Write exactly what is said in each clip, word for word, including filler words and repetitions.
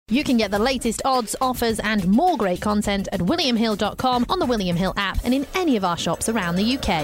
You can get the latest odds, offers and more great content at william hill dot com, on the William Hill app and in any of our shops around the U K.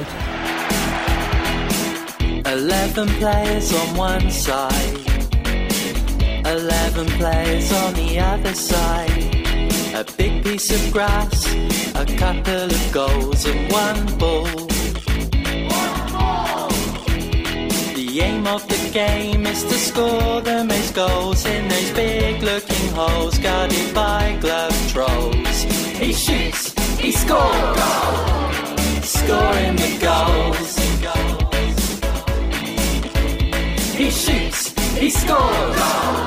Eleven players on one side, eleven players on the other side. A big piece of grass, a couple of goals and one ball. One ball! The aim of the game is to score the most goals in those big looking holes guarded by glove trolls. He shoots, he scores, scoring the goals. He shoots, he scores,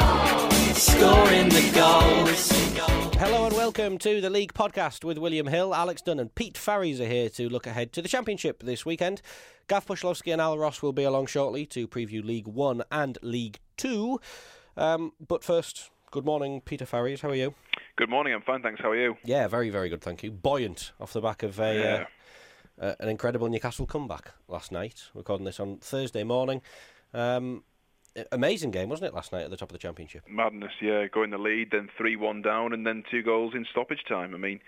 scoring the goals. Hello and welcome to the League Podcast with William Hill. Alex Dunn and Pete Farries are here to look ahead to the Championship this weekend. Gav Pushlovsky and Al Ross will be along shortly to preview League One and League Two. Um, but first, good morning, Peter Farries. How are you? Good morning, I'm fine, thanks. How are you? Yeah, very, very good, thank you. Buoyant off the back of a yeah. uh, uh, an incredible Newcastle comeback last night. Recording this on Thursday morning. Um, amazing game, wasn't it, last night at the top of the Championship? Madness, yeah. Going the lead, then three one down, and then two goals in stoppage time. I mean,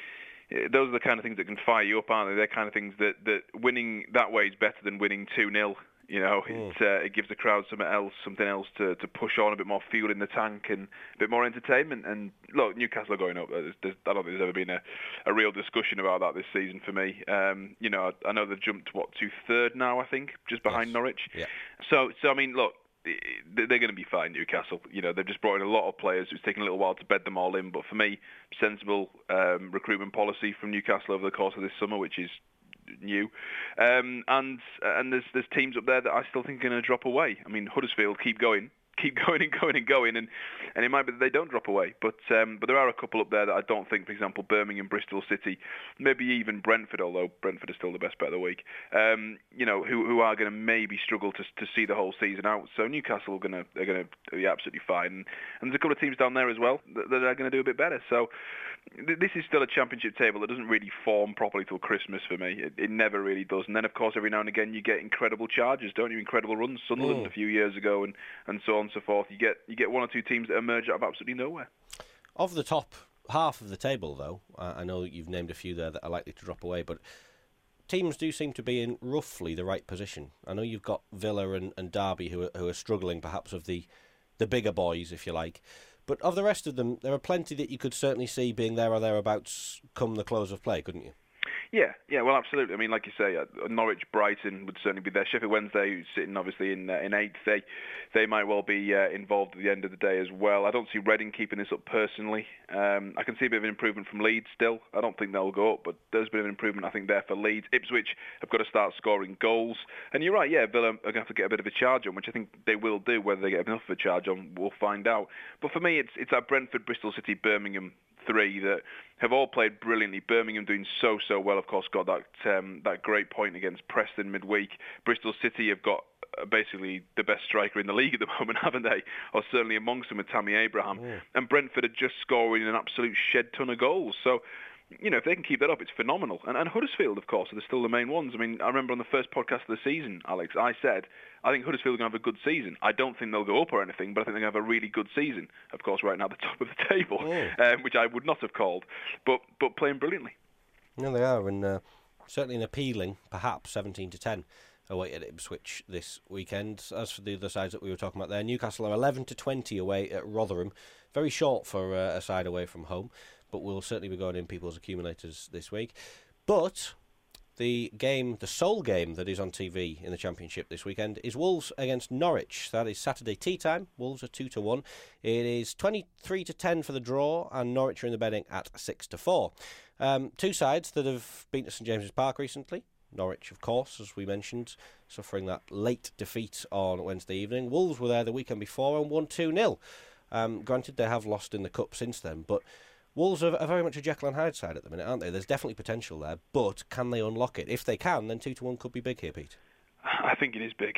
those are the kind of things that can fire you up, aren't they? They're kind of things that, that winning that way is better than winning two nil. You know, mm. it, uh, it gives the crowd something else, something else to, to push on, a bit more fuel in the tank and a bit more entertainment. And look, Newcastle are going up. There's, there's, I don't think there's ever been a, a real discussion about that this season for me. Um, you know, I, I know they've jumped, what, to third now, I think, just behind yes. Norwich. Yeah. So, so I mean, look, they're going to be fine, Newcastle. You know, they've just brought in a lot of players. It's taken a little while to bed them all in. But for me, sensible um, recruitment policy from Newcastle over the course of this summer, which is new. Um, and and there's there's teams up there that I still think are going to drop away. I mean, Huddersfield keep going. Keep going and going and going, and, and it might be that they don't drop away. But um, but there are a couple up there that I don't think, for example, Birmingham, Bristol City, maybe even Brentford, although Brentford is still the best bet of the week, um, you know, who who are going to maybe struggle to to see the whole season out. So Newcastle are going to are going to be absolutely fine. And there's a couple of teams down there as well that, that are going to do a bit better. So this is still a Championship table that doesn't really form properly till Christmas for me. It, it never really does. And then, of course, every now and again you get incredible charges, don't you? Incredible runs. Sunderland mm. a few years ago, and, and so on and so forth. You get you get one or two teams that emerge out of absolutely nowhere. Of the top half of the table, though, uh, I know you've named a few there that are likely to drop away, but teams do seem to be in roughly the right position. I know you've got Villa and, and Derby who are, who are struggling, perhaps, of the, the bigger boys, if you like. But of the rest of them, there are plenty that you could certainly see being there or thereabouts come the close of play, couldn't you? Yeah, yeah, well, absolutely. I mean, like you say, uh, Norwich, Brighton would certainly be there. Sheffield Wednesday, who's sitting obviously in uh, in eighth, they they might well be uh, involved at the end of the day as well. I don't see Reading keeping this up personally. Um, I can see a bit of an improvement from Leeds still. I don't think they'll go up, but there's been an improvement, I think, there for Leeds. Ipswich have got to start scoring goals. And you're right, yeah, Villa are going to have to get a bit of a charge on, which I think they will do. Whether they get enough of a charge on, we'll find out. But for me, it's it's that Brentford, Bristol City, Birmingham three that have all played brilliantly. Birmingham doing so, so well, of course, got that um, that great point against Preston midweek. Bristol City have got uh, basically the best striker in the league at the moment, haven't they? Or certainly amongst them with Tammy Abraham. Yeah. And Brentford are just scoring an absolute shed ton of goals. So, you know, if they can keep that up, it's phenomenal. And, and Huddersfield, of course, are still the main ones. I mean, I remember on the first podcast of the season, Alex, I said, I think Huddersfield are going to have a good season. I don't think they'll go up or anything, but I think they're going to have a really good season. Of course, right now, the top of the table, oh. um, which I would not have called, but but playing brilliantly. No, they are, and uh, certainly an appealing, perhaps, seventeen to ten away at Ipswich this weekend. As for the other sides that we were talking about there, Newcastle are eleven to twenty away at Rotherham. Very short for uh, a side away from home, but we'll certainly be going in people's accumulators this week. But the game, the sole game that is on T V in the Championship this weekend is Wolves against Norwich. That is Saturday tea time. Wolves are two to one. It is twenty-three to ten for the draw, and Norwich are in the betting at six to four. Um, two sides that have been to St James's Park recently. Norwich, of course, as we mentioned, suffering that late defeat on Wednesday evening. Wolves were there the weekend before and won two nil. Um, granted, they have lost in the Cup since then, but Wolves are, are very much a Jekyll and Hyde side at the minute, aren't they? There's definitely potential there, but can they unlock it? If they can, then two to one could be big here, Pete. I think it is big.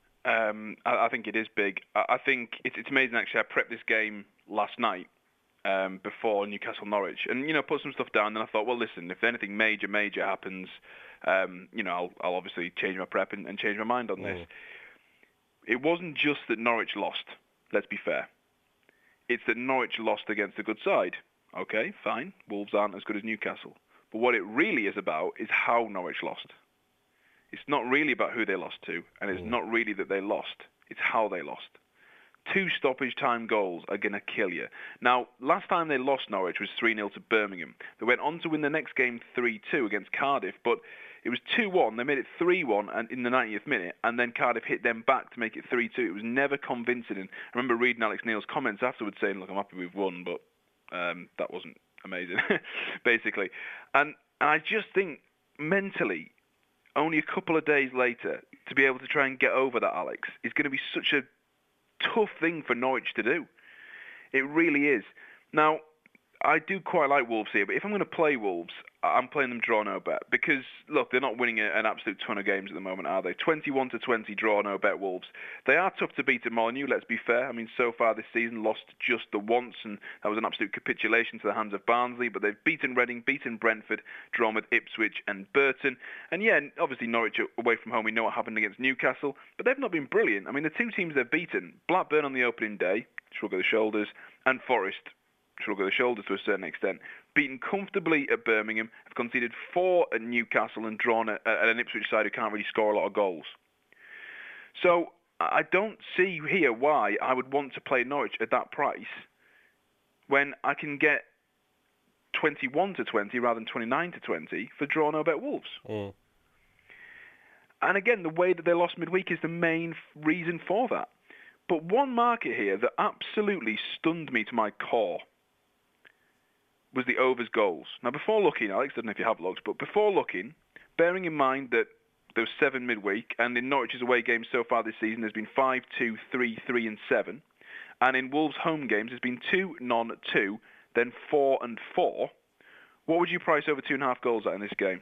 Um, I, I think it is big. I, I think it's, it's amazing, actually. I prepped this game last night um, before Newcastle-Norwich and, you know, put some stuff down. And I thought, well, listen, if anything major, major happens, um, you know, I'll, I'll obviously change my prep and, and change my mind on this. Mm. It wasn't just that Norwich lost, let's be fair. It's that Norwich lost against a good side. Okay, fine. Wolves aren't as good as Newcastle. But what it really is about is how Norwich lost. It's not really about who they lost to, and it's mm. not really that they lost. It's how they lost. Two stoppage time goals are going to kill you. Now, last time they lost Norwich was three nil to Birmingham. They went on to win the next game three two against Cardiff, but it was two one. They made it three one in the ninetieth minute, and then Cardiff hit them back to make it three two. It was never convincing. And I remember reading Alex Neil's comments afterwards saying, look, I'm happy we've won, but um, that wasn't amazing, basically. And, and I just think, mentally, only a couple of days later, to be able to try and get over that, Alex, is going to be such a tough thing for Norwich to do. It really is. Now, I do quite like Wolves here, but if I'm going to play Wolves, I'm playing them draw no bet because, look, they're not winning an absolute ton of games at the moment, are they? twenty-one to twenty draw no bet Wolves. They are tough to beat at Molineux, let's be fair. I mean, so far this season, lost just the once, and that was an absolute capitulation to the hands of Barnsley, but they've beaten Reading, beaten Brentford, drawn with Ipswich and Burton. And yeah, obviously Norwich away from home, we know what happened against Newcastle, but they've not been brilliant. I mean, the two teams they've beaten, Blackburn on the opening day, shrug of the shoulders, and Forest, shrug of the shoulders to a certain extent, beaten comfortably at Birmingham, have conceded four at Newcastle and drawn at, at an Ipswich side who can't really score a lot of goals. So I don't see here why I would want to play Norwich at that price when I can get twenty-one to twenty rather than twenty-nine to twenty for draw no bet Wolves. Mm. And again, the way that they lost midweek is the main reason for that. But one market here that absolutely stunned me to my core was the overs goals. Now, before looking, Alex, I don't know if you have looked, but before looking, bearing in mind that there was seven midweek, and in Norwich's away games so far this season, there's been five, two, three, three, and seven, and in Wolves' home games, there's been two, none, two, then four and four. What would you price over two and a half goals at in this game?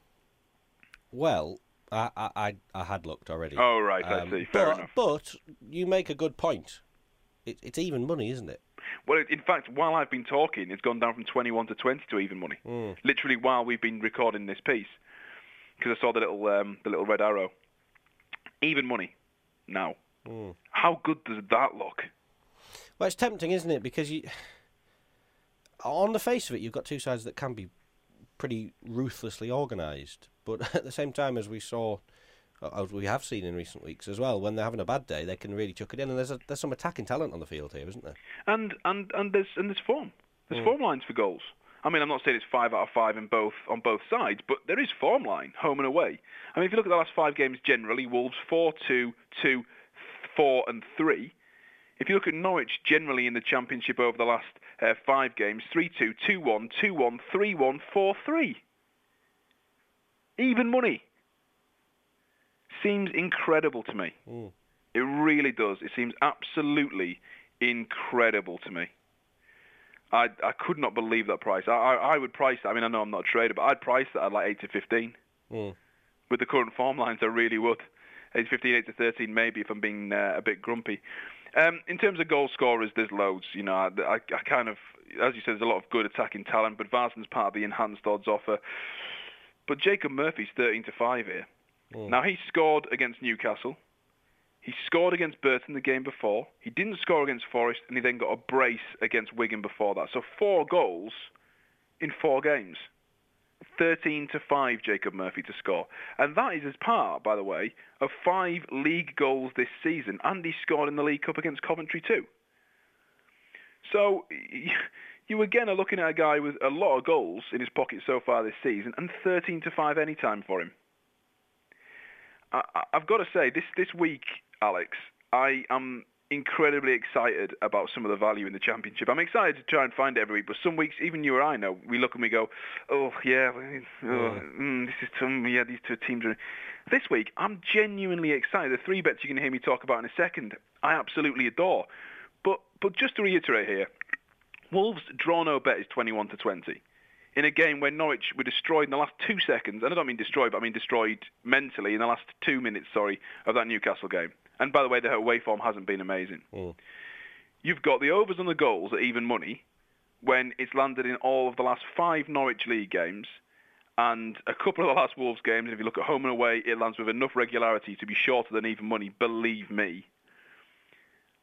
Well, I I, I had looked already. Oh, right, um, I see. Fair but, enough. But you make a good point. It, it's even money, isn't it? Well, in fact, while I've been talking, it's gone down from twenty-one to twenty to even money. Mm. Literally while we've been recording this piece, because I saw the little um, the little red arrow. Even money now. Mm. How good does that look? Well, it's tempting, isn't it? Because you, on the face of it, you've got two sides that can be pretty ruthlessly organised, but at the same time, as we saw, as we have seen in recent weeks as well, when they're having a bad day, they can really chuck it in, and there's a, there's some attacking talent on the field here, isn't there? And and and there's and there's form. There's mm. form lines for goals. I mean, I'm not saying it's five out of five in both on both sides, but there is form line, home and away. I mean, if you look at the last five games generally, Wolves four, two, two, four, and three. If you look at Norwich generally in the Championship over the last uh, five games, three two, two one, two one, three one, four three. Even money. Seems incredible to me. Mm. It really does. It seems absolutely incredible to me. I I could not believe that price. I I, I would price that. I mean, I know I'm not a trader, but I'd price that at like eight to fifteen. Mm. With the current form lines, I really would. eight to fifteen, eight to thirteen, maybe, if I'm being uh, a bit grumpy. Um, in terms of goal scorers, there's loads. You know, I, I, I kind of, as you said, there's a lot of good attacking talent, but Varson's part of the enhanced odds offer. But Jacob Murphy's thirteen to five here. Mm. Now, he scored against Newcastle. He scored against Burton the game before. He didn't score against Forest, and he then got a brace against Wigan before that. So four goals in four games. thirteen to five, Jacob Murphy to score. And that is as part, by the way, of five league goals this season. And he scored in the League Cup against Coventry too. So you again are looking at a guy with a lot of goals in his pocket so far this season, and thirteen to five any time for him. I, I've got to say, this, this week, Alex, I am incredibly excited about some of the value in the Championship. I'm excited to try and find it every week, but some weeks, even you or I know, we look and we go, oh, yeah, oh, yeah. Mm, this is some, yeah, these two teams are... This week, I'm genuinely excited. The three bets you're going to hear me talk about in a second, I absolutely adore. But but just to reiterate here, Wolves' draw no bet is twenty-one to twenty. In a game where Norwich were destroyed in the last two seconds, and I don't mean destroyed, but I mean destroyed mentally in the last two minutes, sorry, of that Newcastle game. And by the way, their away form hasn't been amazing. Mm. You've got the overs on the goals at even money when it's landed in all of the last five Norwich League games and a couple of the last Wolves games. And if you look at home and away, it lands with enough regularity to be shorter than even money, believe me.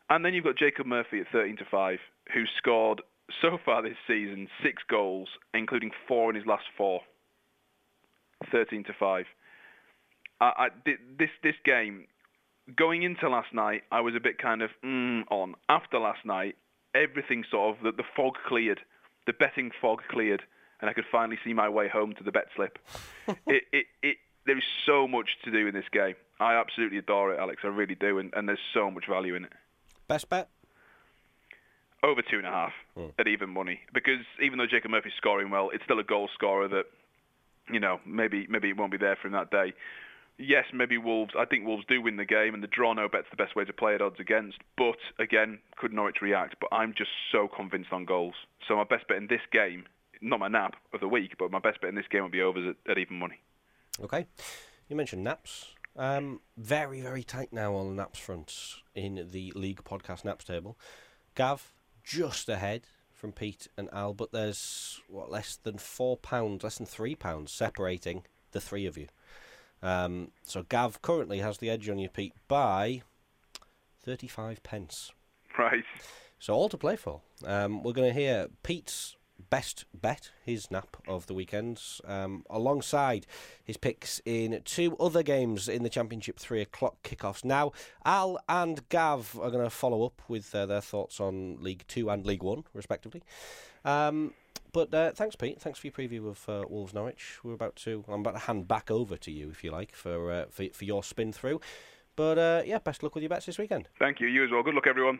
And then you've got Jacob Murphy at thirteen to five, who scored so far this season six goals, including four in his last four. thirteen to five. I, I, this this game, going into last night, I was a bit kind of mm, on. After last night, everything sort of, the, the fog cleared, the betting fog cleared, and I could finally see my way home to the bet slip. it, it, it, there is so much to do in this game. I absolutely adore it, Alex. I really do, and, and there's so much value in it. Best bet? Over two and a half mm. at even money. Because even though Jacob Murphy's scoring well, it's still a goal scorer that, you know, maybe maybe it won't be there for him that day. Yes, maybe Wolves, I think Wolves do win the game, and the draw no bet's the best way to play at odds against. But, again, could Norwich react? But I'm just so convinced on goals. So my best bet in this game, not my nap of the week, but my best bet in this game will be overs at, at even money. Okay. You mentioned naps. Um, very, very tight now on the naps front in the League Podcast Naps table. Gav, just ahead from Pete and Al, but there's, what, less than four pounds, less than three pounds separating the three of you. Um, so Gav currently has the edge on you, Pete, by thirty-five pence. Right. So all to play for. Um, we're going to hear Pete's best bet, his nap of the weekends, um, alongside his picks in two other games in the Championship three o'clock kickoffs. Now, Al and Gav are going to follow up with uh, their thoughts on League Two and League One, respectively. Um, but uh, thanks, Pete. Thanks for your preview of uh, Wolves Norwich. We're about to, I'm about to hand back over to you, if you like, for uh, for, for your spin through. But uh, yeah, best luck with your bets this weekend. Thank you. You as well. Good luck, everyone.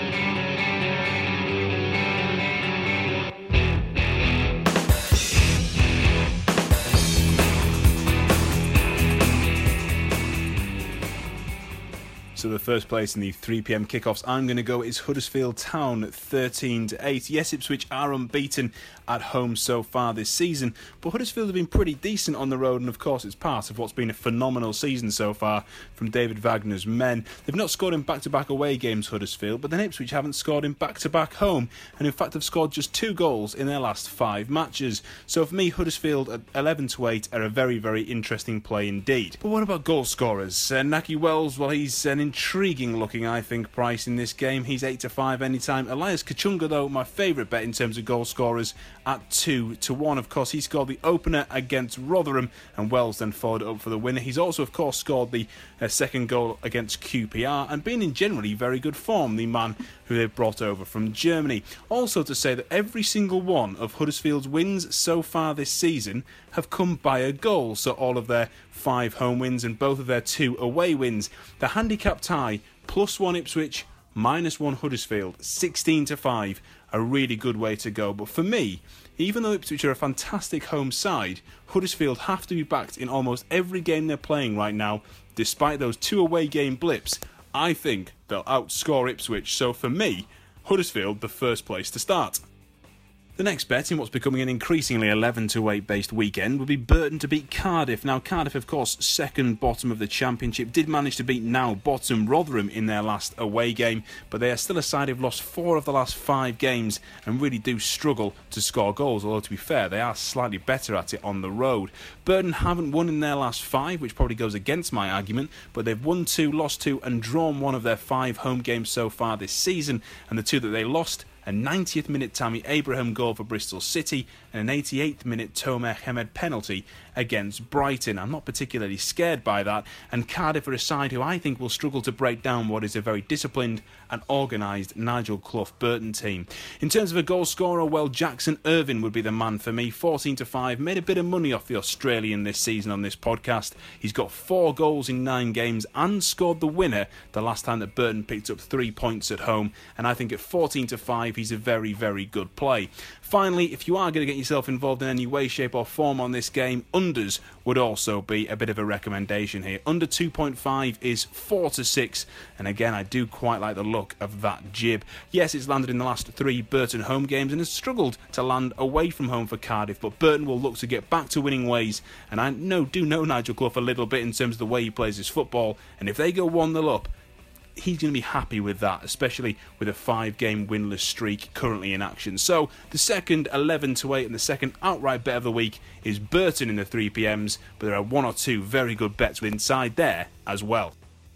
So the first place in the three p.m. kickoffs I'm going to go is Huddersfield Town, thirteen to eight. Yes, Ipswich are unbeaten at home so far this season, but Huddersfield have been pretty decent on the road, and of course it's part of what's been a phenomenal season so far from David Wagner's men. They've not scored in back-to-back away games, Huddersfield, but then Ipswich haven't scored in back-to-back home, and in fact have scored just two goals in their last five matches. So for me, Huddersfield at eleven to eight are a very, very interesting play indeed. But what about goal scorers? Uh, Nahki Wells, well, he's an intriguing looking, I think, price in this game. He's eight to five anytime. Elias Kachunga, though, my favourite bet in terms of goal scorers at two to one. Of course, he scored the opener against Rotherham, and Wells then followed up for the winner. He's also, of course, scored the uh, second goal against Q P R and been in generally very good form, the man who they've brought over from Germany. Also to say that every single one of Huddersfield's wins so far this season have come by a goal, so all of their five home wins and both of their two away wins. The handicap tie, plus one Ipswich, minus one Huddersfield, sixteen to five, a really good way to go. But for me, even though Ipswich are a fantastic home side, Huddersfield have to be backed in almost every game they're playing right now, despite those two away game blips. I think they'll outscore Ipswich, so for me, Huddersfield the first place to start. The next bet in what's becoming an increasingly eleven to eight based weekend would be Burton to beat Cardiff. Now Cardiff, of course, second bottom of the Championship, did manage to beat now bottom Rotherham in their last away game, but they are still a side who've lost four of the last five games and really do struggle to score goals, although to be fair, they are slightly better at it on the road. Burton haven't won in their last five, which probably goes against my argument, but they've won two, lost two and drawn one of their five home games so far this season, and the two that they lost, a ninetieth minute Tammy Abraham goal for Bristol City and an eighty-eighth minute Tomer Hemed penalty against Brighton. I'm not particularly scared by that, and Cardiff are a side who I think will struggle to break down what is a very disciplined and organised Nigel Clough Burton team. In terms of a goal scorer, well, Jackson Irvine would be the man for me. fourteen to five, made a bit of money off the Australian this season on this podcast. He's got four goals in nine games and scored the winner the last time that Burton picked up three points at home, and I think at fourteen to five he's a very, very good play. Finally, if you are going to get yourself involved in any way, shape or form on this game, unders would also be a bit of a recommendation here. Under two point five is four to six, and again, I do quite like the look of that jib. Yes, it's landed in the last three Burton home games and has struggled to land away from home for Cardiff, but Burton will look to get back to winning ways, and I know do know Nigel Clough a little bit in terms of the way he plays his football, and if they go one nil up, he's going to be happy with that, especially with a five-game winless streak currently in action. So the second eleven to eight and the second outright bet of the week is Burton in the three p.m s, but there are one or two very good bets inside there as well.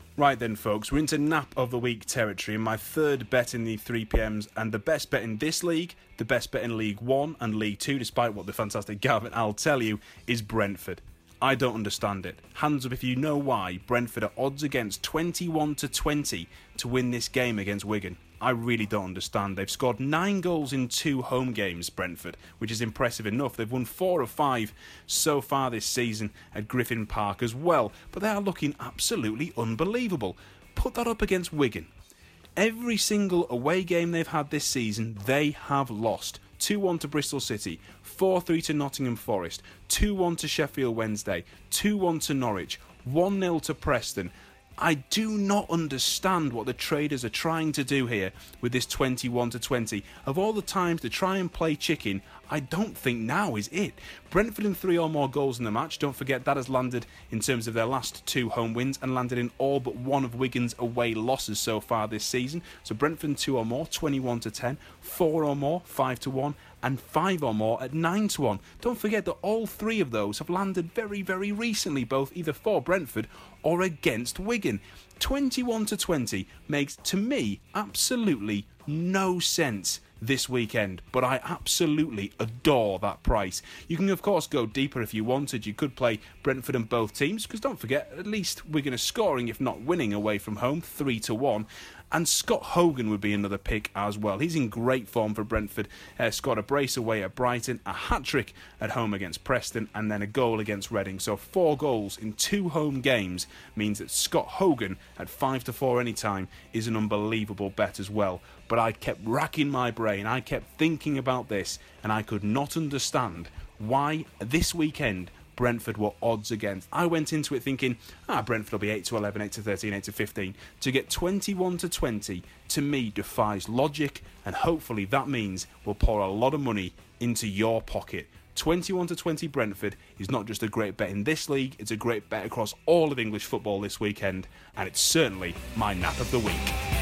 Right then, folks, we're into nap of the week territory, and my third bet in the three p m's, and the best bet in this league, the best bet in League One and League Two, despite what the fantastic Gavin I'll tell you, is Brentford. I don't understand it. Hands up if you know why Brentford are odds against twenty-one to twenty to win this game against Wigan. I really don't understand. They've scored nine goals in two home games, Brentford, which is impressive enough. They've won four of five so far this season at Griffin Park as well, but they are looking absolutely unbelievable. Put that up against Wigan. Every single away game they've had this season, they have lost. two one to Bristol City, four three to Nottingham Forest, two one to Sheffield Wednesday, two one to Norwich, one nil to Preston. I do not understand what the traders are trying to do here with this twenty-one to twenty. Of all the times to try and play chicken, I don't think now is it. Brentford in three or more goals in the match. Don't forget that has landed in terms of their last two home wins and landed in all but one of Wigan's away losses so far this season. So Brentford in two or more, twenty-one to ten, four or more, five to one, and five or more at nine to one. Don't forget that all three of those have landed very, very recently, both either for Brentford or against Wigan. twenty-one to twenty makes, to me, absolutely no sense this weekend, but I absolutely adore that price. You can of course go deeper if you wanted. You could play Brentford and both teams, because don't forget, at least Wigan are scoring, if not winning, away from home, three to one. And Scott Hogan would be another pick as well. He's in great form for Brentford. Uh, scored a brace away at Brighton, a hat-trick at home against Preston, and then a goal against Reading. So four goals in two home games means that Scott Hogan at five to four anytime is an unbelievable bet as well. But I kept racking my brain. I kept thinking about this, and I could not understand why this weekend Brentford were odds against. I went into it thinking, ah, Brentford will be eight to eleven, eight to thirteen, eight to fifteen. To get twenty-one to twenty, to me, defies logic, and hopefully that means we'll pour a lot of money into your pocket. twenty-one to twenty Brentford is not just a great bet in this league, it's a great bet across all of English football this weekend, and it's certainly my nap of the week.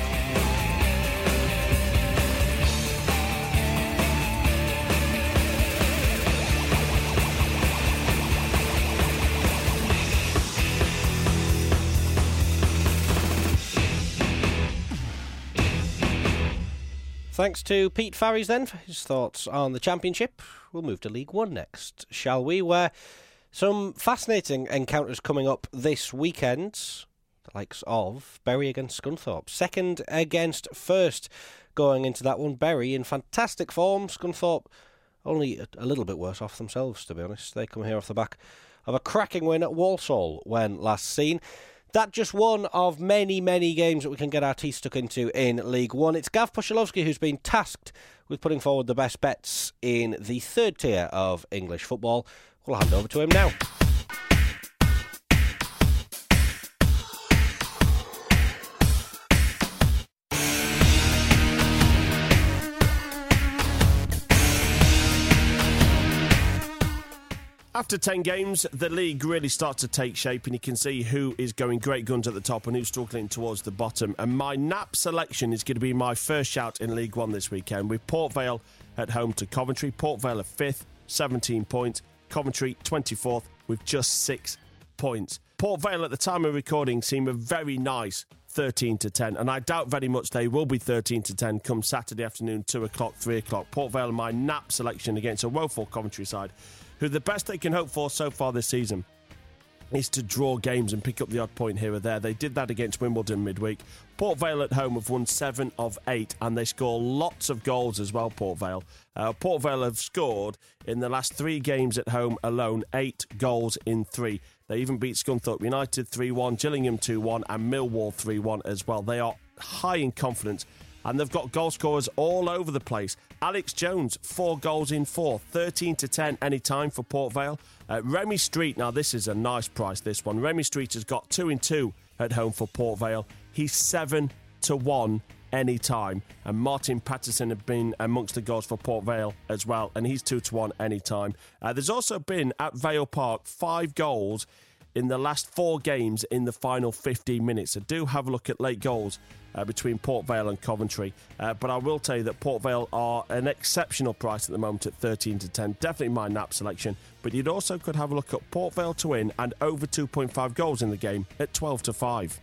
Thanks to Pete Farries then for his thoughts on the Championship. We'll move to League One next, shall we? Where some fascinating encounters coming up this weekend. The likes of Bury against Scunthorpe. Second against first going into that one. Bury in fantastic form. Scunthorpe only a, a little bit worse off themselves, to be honest. They come here off the back of a cracking win at Walsall when last seen. That just one of many, many games that we can get our teeth stuck into in League One. It's Gav Pushilovsky who's been tasked with putting forward the best bets in the third tier of English football. We'll hand over to him now. After ten games, the league really starts to take shape, and you can see who is going great guns at the top and who's struggling towards the bottom. And my nap selection is going to be my first shout in League One this weekend, with Port Vale at home to Coventry. Port Vale are fifth, seventeen points. Coventry twenty-fourth with just six points. Port Vale at the time of recording seem a very nice thirteen to ten, and I doubt very much they will be thirteen to ten come Saturday afternoon, two o'clock, three o'clock. Port Vale are my nap selection against a woeful Coventry side, who the best they can hope for so far this season is to draw games and pick up the odd point here or there. They did that against Wimbledon midweek. Port Vale at home have won seven of eight, and they score lots of goals as well, Port Vale. Uh, Port Vale have scored, in the last three games at home alone, eight goals in three. They even beat Scunthorpe United three one, Gillingham two one, and Millwall three one as well. They are high in confidence, and they've got goal scorers all over the place. Alex Jones, four goals in four, thirteen to ten any time for Port Vale. Uh, Remy Street, now this is a nice price, this one. Remy Street has got two in two at home for Port Vale. He's seven to one any time. And Martin Patterson have been amongst the goals for Port Vale as well, and he's two to one any time. Uh, there's also been, at Vale Park, five goals in the last four games in the final fifteen minutes. So do have a look at late goals uh, between Port Vale and Coventry. Uh, but I will tell you that Port Vale are an exceptional price at the moment at thirteen to ten. Definitely my nap selection. But you'd also could have a look at Port Vale to win and over two point five goals in the game at twelve to five.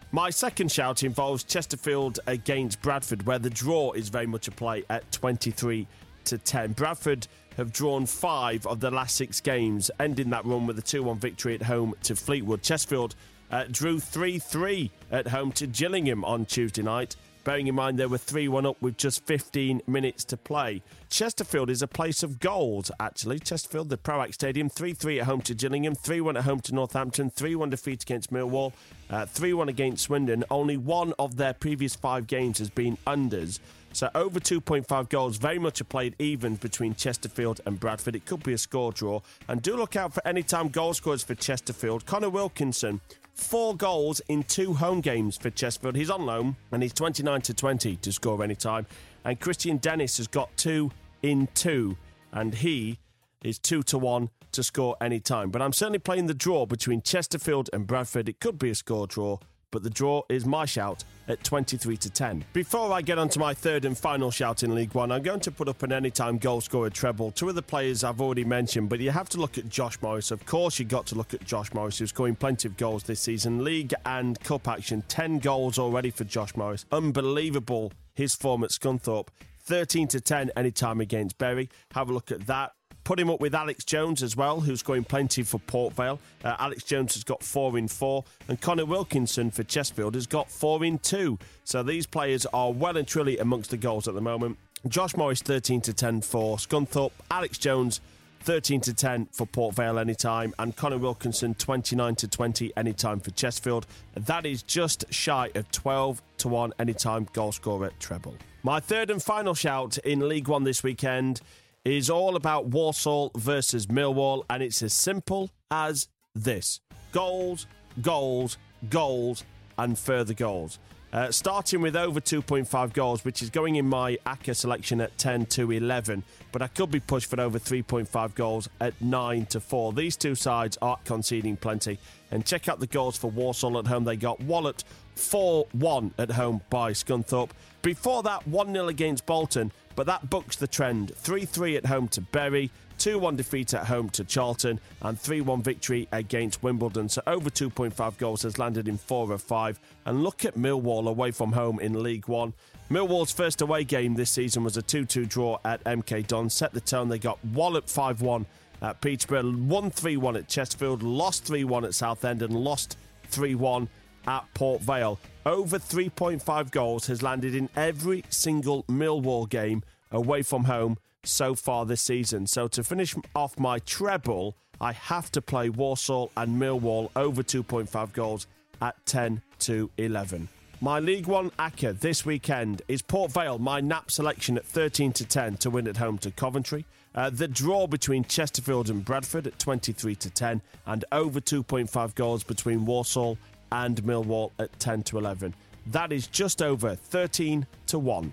My second shout involves Chesterfield against Bradford, where the draw is very much a play at twenty-three to ten. Bradford have drawn five of the last six games, ending that run with a two one victory at home to Fleetwood. Chesterfield uh, drew three three at home to Gillingham on Tuesday night, bearing in mind they were three one up with just fifteen minutes to play. Chesterfield is a place of goals, actually. Chesterfield, the Proact Stadium, three three at home to Gillingham, three one at home to Northampton, three one defeat against Millwall, uh, three one against Swindon. Only one of their previous five games has been unders. So over two point five goals, very much a played evens between Chesterfield and Bradford. It could be a score draw. And do look out for anytime goal scorers for Chesterfield. Connor Wilkinson, four goals in two home games for Chesterfield. He's on loan and he's twenty-nine to twenty to score anytime. And Christian Dennis has got two in two and he is two to one to score anytime. But I'm certainly playing the draw between Chesterfield and Bradford. It could be a score draw, but the draw is my shout at twenty-three to ten. Before I get on to my third and final shout in League One, I'm going to put up an anytime goal scorer treble. Two of the players I've already mentioned, but you have to look at Josh Morris. Of course, you've got to look at Josh Morris, who's scoring plenty of goals this season. League and Cup action, ten goals already for Josh Morris. Unbelievable, his form at Scunthorpe. thirteen to ten anytime against Bury. Have a look at that. Put him up with Alex Jones as well, who's scoring plenty for Port Vale. Uh, Alex Jones has got four in four. And Connor Wilkinson for Chesterfield has got four in two. So these players are well and truly amongst the goals at the moment. Josh Morris, thirteen to ten for Scunthorpe. Alex Jones, thirteen to ten for Port Vale anytime. And Connor Wilkinson, twenty-nine to twenty anytime for Chesterfield. That is just shy of twelve to one anytime goal scorer treble. My third and final shout in League One this weekend is all about Walsall versus Millwall, and it's as simple as this. Goals, goals, goals, and further goals. Uh, starting with over two point five goals, which is going in my A C C A selection at ten to eleven, but I could be pushed for over three point five goals at nine to four. These two sides are conceding plenty. And check out the goals for Walsall at home. They got walloped four one at home by Scunthorpe. Before that, one nil against Bolton, but that bucks the trend. three three at home to Bury, two one defeat at home to Charlton, and three one victory against Wimbledon. So over two point five goals has landed in four of five. And look at Millwall away from home in League One. Millwall's first away game this season was a two two draw at M K Dons. Set the tone. They got walloped five one at Peterborough, won three one at Chesterfield, lost three one at Southend, and lost three one at Port Vale. Over three point five goals has landed in every single Millwall game away from home so far this season. So to finish off my treble, I have to play Walsall and Millwall over two point five goals at ten to eleven. My League One A C C A this weekend is Port Vale, my nap selection at thirteen to ten to win at home to Coventry. Uh, the draw between Chesterfield and Bradford at twenty-three to ten, and over two point five goals between Walsall and Millwall at ten to eleven. That is just over thirteen to one.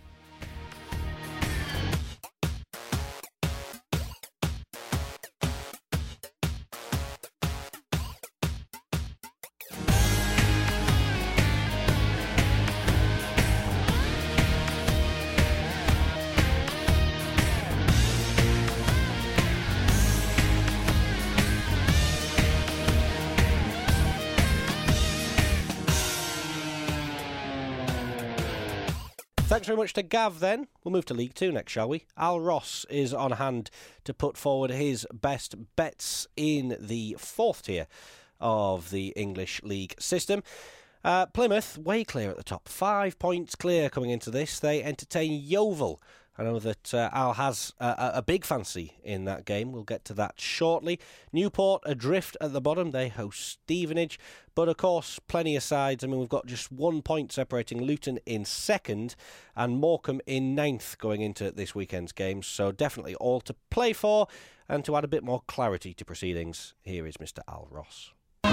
Thanks very much to Gav then. We'll move to League Two next, shall we? Al Ross is on hand to put forward his best bets in the fourth tier of the English League system. Uh, Plymouth, way clear at the top. Five points clear coming into this. They entertain Yeovil. I know that uh, Al has a, a big fancy in that game. We'll get to that shortly. Newport adrift at the bottom. They host Stevenage. But, of course, plenty of sides. I mean, we've got just one point separating Luton in second and Morecambe in ninth going into this weekend's games. So definitely all to play for. And to add a bit more clarity to proceedings, here is Mister Al Ross.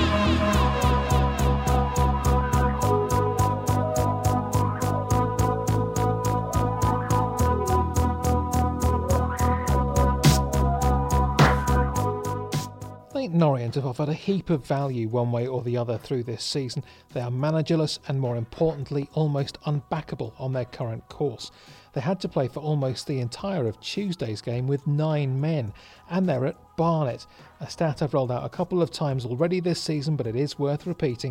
Leyton Orient have offered a heap of value one way or the other through this season. They are managerless and, more importantly, almost unbackable on their current course. They had to play for almost the entire of Tuesday's game with nine men, and they're at Barnet, a stat I've rolled out a couple of times already this season, but it is worth repeating.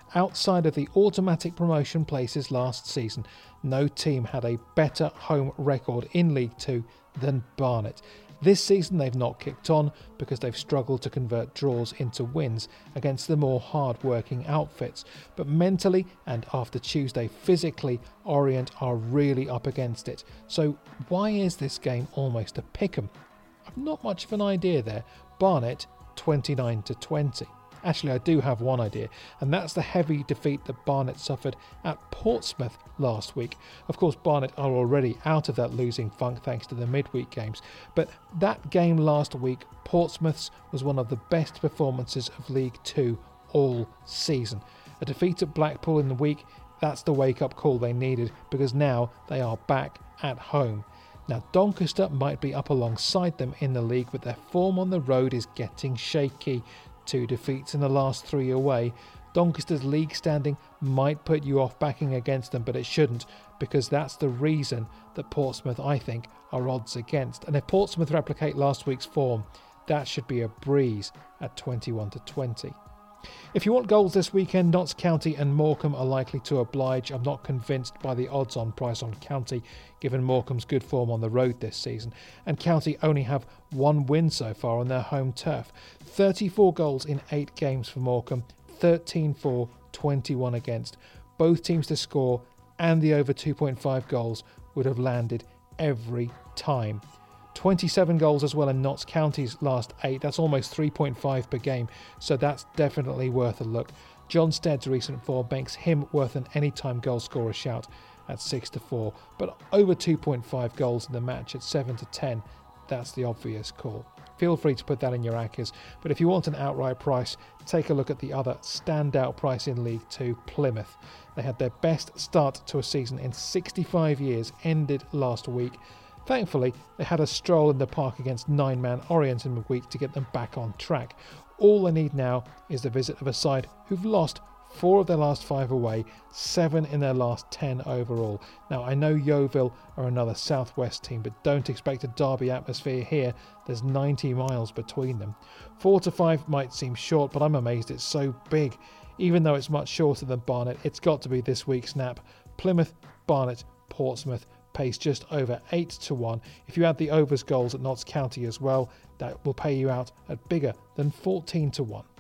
outside of the automatic promotion places last season, no team had a better home record in League Two than Barnet. This season they've not kicked on because they've struggled to convert draws into wins against the more hard-working outfits. But mentally and after Tuesday physically, Orient are really up against it. So why is this game almost a pick'em? I've not much of an idea there. Barnet twenty-nine to twenty. Actually, I do have one idea, and that's the heavy defeat that Barnet suffered at Portsmouth last week. Of course, Barnet are already out of that losing funk thanks to the midweek games, but that game last week, Portsmouth's, was one of the best performances of League Two all season. A defeat at Blackpool in the week, that's the wake-up call they needed, because now they are back at home. Now, Doncaster might be up alongside them in the league, but their form on the road is getting shaky. Two defeats in the last three away. Doncaster's league standing might put you off backing against them, but it shouldn't, because that's the reason that Portsmouth, I think, are odds against. And if Portsmouth replicate last week's form, that should be a breeze at twenty-one to twenty. If you want goals this weekend, Notts County and Morecambe are likely to oblige. I'm not convinced by the odds-on price on County, given Morecambe's good form on the road this season. And County only have one win so far on their home turf. thirty-four goals in eight games for Morecambe, thirteen for, twenty-one against. Both teams to score and the over two point five goals would have landed every time. twenty-seven goals as well in Notts County's last eight. That's almost three point five per game, so that's definitely worth a look. John Stead's recent form makes him worth an anytime goal scorer shout at six to four, but over two point five goals in the match at seven to ten, that's the obvious call. Feel free to put that in your accas, but if you want an outright price, take a look at the other standout price in League Two, Plymouth. They had their best start to a season in sixty-five years, ended last week. Thankfully, they had a stroll in the park against nine-man Orient in the week to get them back on track. All they need now is the visit of a side who've lost four of their last five away, seven in their last ten overall. Now, I know Yeovil are another Southwest team, but don't expect a derby atmosphere here. There's ninety miles between them. Four to five might seem short, but I'm amazed it's so big. Even though it's much shorter than Barnet, it's got to be this week's nap. Plymouth, Barnet, Portsmouth, pays just over eight to one. If you add the overs goals at Notts County as well, that will pay you out at bigger than fourteen to one.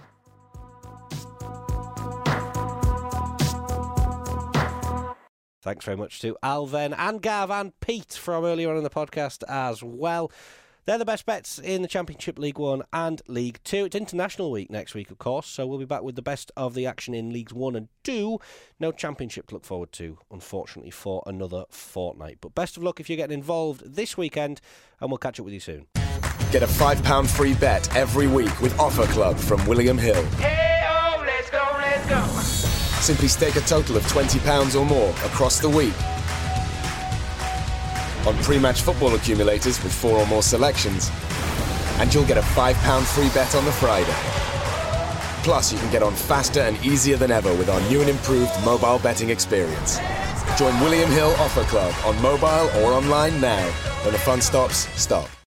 Thanks very much to Al then, and Gav and Pete from earlier on in the podcast as well. They're the best bets in the Championship, League One and League Two. It's International Week next week, of course, so we'll be back with the best of the action in Leagues One and Two. No Championship to look forward to, unfortunately, for another fortnight. But best of luck if you're getting involved this weekend, and we'll catch up with you soon. Get a five pound free bet every week with Offer Club from William Hill. Hey-oh, let's go, let's go. Simply stake a total of twenty pounds or more across the week on pre-match football accumulators with four or more selections, and you'll get a five pound free bet on the Friday. Plus, you can get on faster and easier than ever with our new and improved mobile betting experience. Join William Hill Offer Club on mobile or online now. When the fun stops, stop.